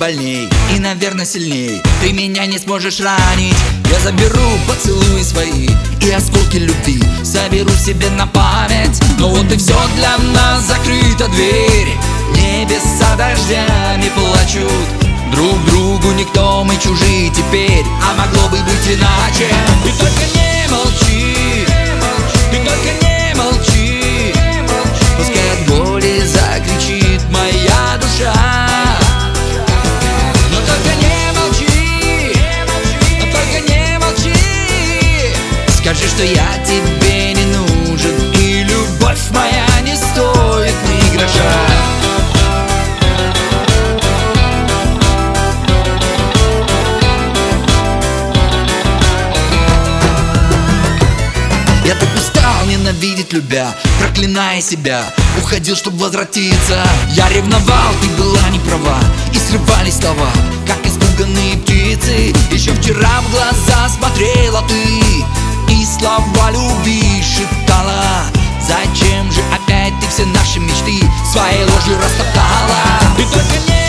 больней и, наверное, сильней. Ты меня не сможешь ранить. Я заберу поцелуи свои и осколки любви соберу себе на память. Но вот и все, для нас закрыта дверь. Небеса дождями плачут, друг другу никто, мы чужие теперь. А могло бы быть иначе. Ты только не молчи, ты только не молчи. Пускай от боли закричит моя душа. Но только не молчи, но только не молчи. Скажи, что я тебе не нужен, и любовь моя не стоит ни гроша. Я так устал ненавидеть, любя, проклиная себя. Уходил, чтоб возвратиться. Я ревновал, ты была не права, и срывались слова, как испуганные птицы. Еще вчера в глаза смотрела ты и слова любви шептала. Зачем же опять ты все наши мечты своей ложью растоптала? Ты только не